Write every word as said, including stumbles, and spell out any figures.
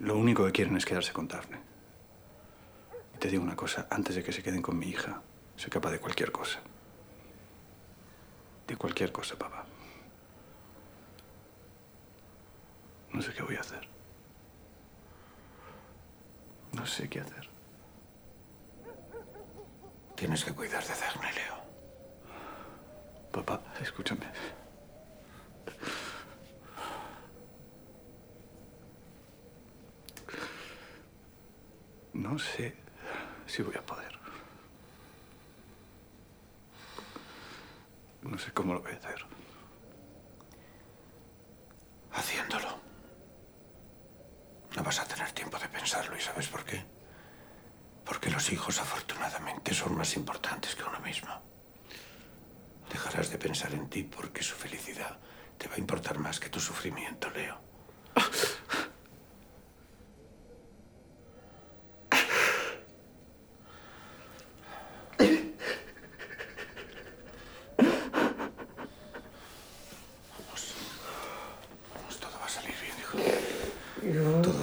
Lo único que quieren es quedarse con Daphne. Y te digo una cosa, antes de que se queden con mi hija, soy capaz de cualquier cosa. De cualquier cosa, papá. No sé qué voy a hacer. No sé qué hacer. Tienes que cuidar de Daphne, Leo. Papá, escúchame. No sé si voy a poder. No sé cómo lo voy a hacer. Haciéndolo. No vas a tener tiempo de pensarlo, ¿y sabes por qué? Porque los hijos, afortunadamente, son más importantes que uno mismo. Dejarás de pensar en ti porque su felicidad te va a importar más que tu sufrimiento, Leo. Vamos. Vamos, todo va a salir bien, hijo. Todo